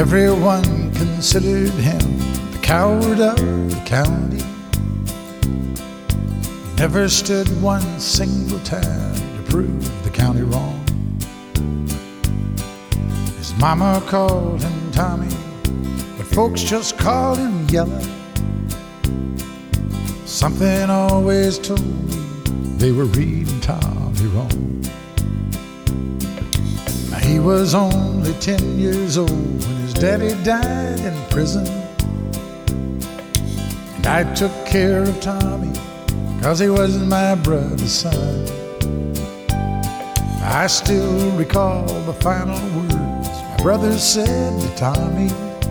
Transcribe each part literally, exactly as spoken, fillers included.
Everyone considered him the coward of the county. He never stood one single time to prove the county wrong. His mama called him Tommy, but folks just called him Yellow. Something always told me they were reading Tommy wrong. Now he was only ten years old when his daddy died in prison, and I took care of Tommy 'cause he was my brother's son. I still recall the final words my brother said to Tommy: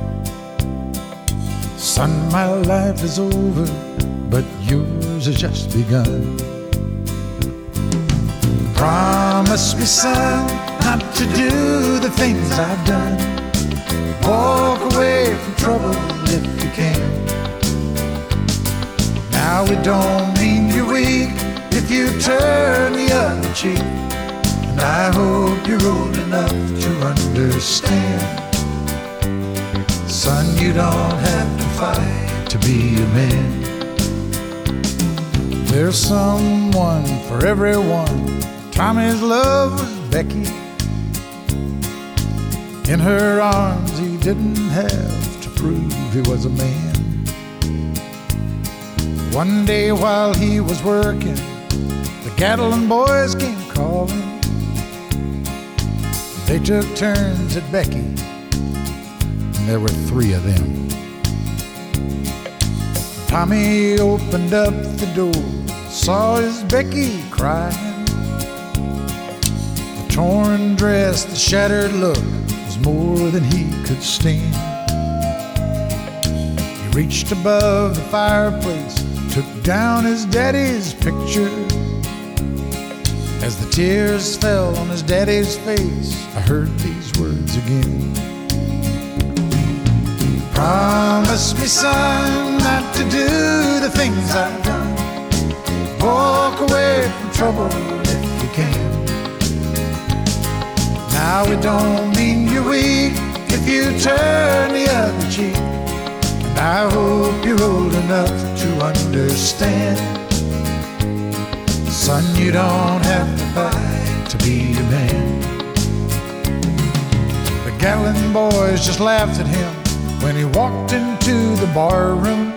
"Son, my life is over, but yours has just begun. Promise me, son, not to do the things I've done. Walk away from trouble if you can. Now it don't mean you're weak if you turn the other cheek. And I hope you're old enough to understand. Son, you don't have to fight to be a man. There's someone for everyone. Tommy's love was Becky. In her arms he didn't have to prove he was a man. One day while he was working, the Gatlin boys came calling. They took turns at Becky, and there were three of them. Tommy opened up the door, saw his Becky crying. The torn dress, the shattered look was more than he could stand. He reached above the fireplace, took down his daddy's picture. As the tears fell on his daddy's face, I heard these words again. Promise me, son, not to do the things I've done. Walk away from trouble if you can. Now it don't mean you're weak if you turn the other cheek. And I hope you're old enough to understand. Son, you don't have to fight to be a man. The Gatlin boys just laughed at him when he walked into the bar room.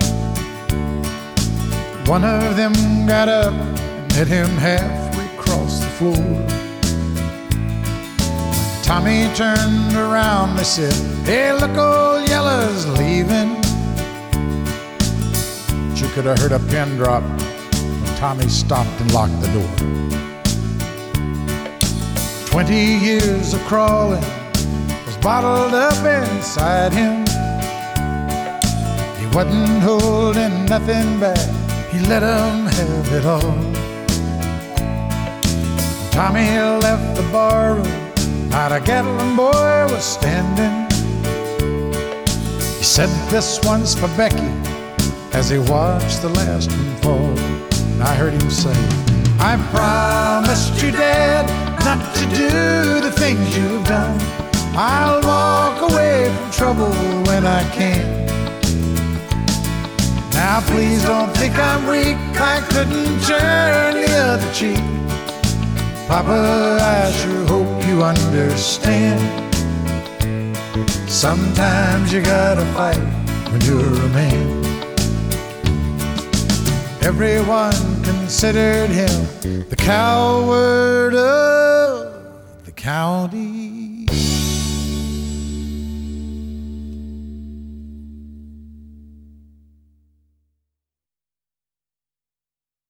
One of them got up and met him halfway across the floor. Tommy turned around, they said, "Hey, look, old Yellow's leaving." But you could have heard a pin drop when Tommy stopped and locked the door. Twenty years of crawling was bottled up inside him. He wasn't holding nothing back, he let him have it all. Tommy left the bar room, not a Gatlin boy was standing. He said, "This one's for Becky," as he watched the last one fall. And I heard him say, "I promised you, Dad, not to do the things you've done. I'll walk away from trouble when I can. Now please don't think I'm weak, I couldn't turn the other cheek. Papa, I sure hope you understand. Sometimes you gotta fight when you're a man." Everyone considered him the coward of the county.